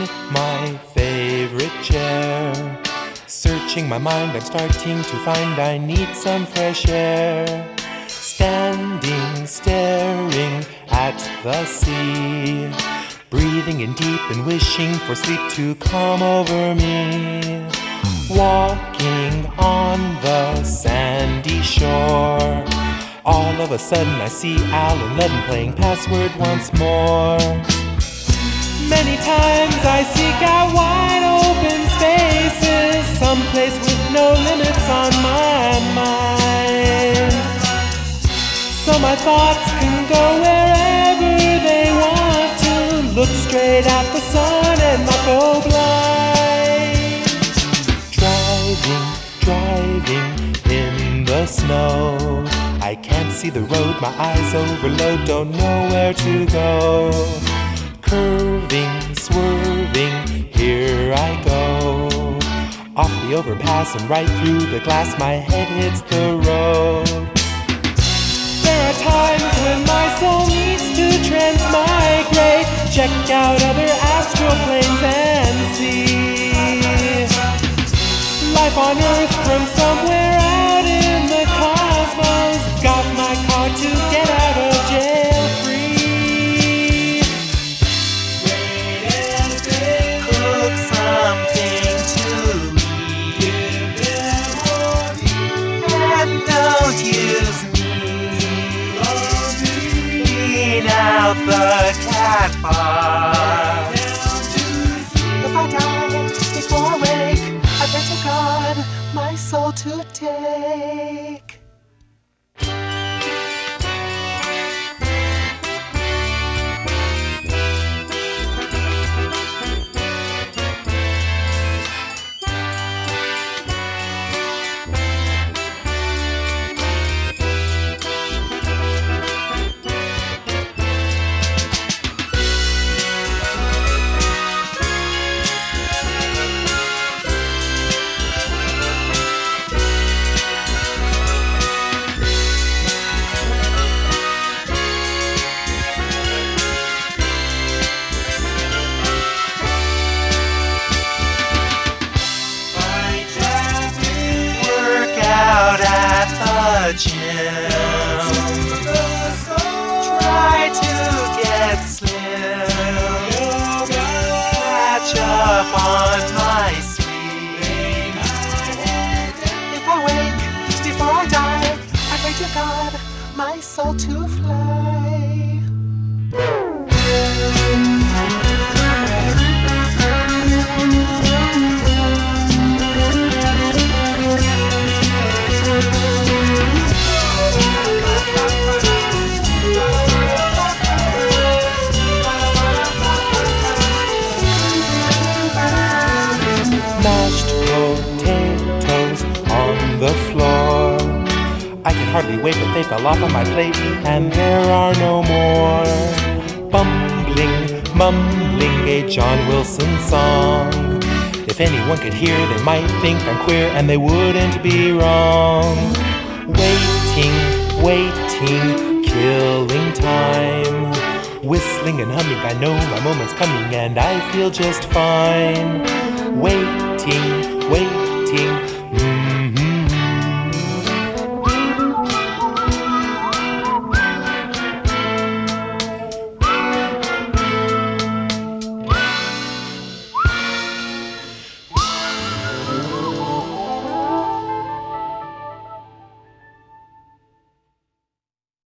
my favorite chair. Searching my mind, I'm starting to find I need some fresh air. Standing, staring at the sea, breathing in deep and wishing for sleep to come over me. Walking on the sandy shore, all of a sudden I see Al and Ledden playing Password once more. Many times I seek out wide open spaces, someplace with no limits on my mind, so my thoughts can go wherever they want to, look straight at the sun and not go blind. Driving in the snow, I can't see the road, my eyes overload, don't know where to go. Curving, swerving, here I go, off the overpass and right through the glass, my head hits the road. There are times when my soul needs to transmigrate, check out other astral planes and see life on Earth from somewhere out in the cosmos. Got my car to get out of jail free. Cook something to eat, and don't use me. Clean out the cat box. If I die before I wake, I pray to God my soul to take. Gym. Try to get slim. Catch up on my sleep. If I wake before I die, I pray to God my soul to fly. Mashed potatoes on the floor, I can hardly wait, but they fell off on my plate, and there are no more. Bumbling, mumbling a John Wilson song. If anyone could hear, they might think I'm queer, and they wouldn't be wrong. Waiting, killing time. Whistling and humming, I know my moment's coming, and I feel just fine. Waiting,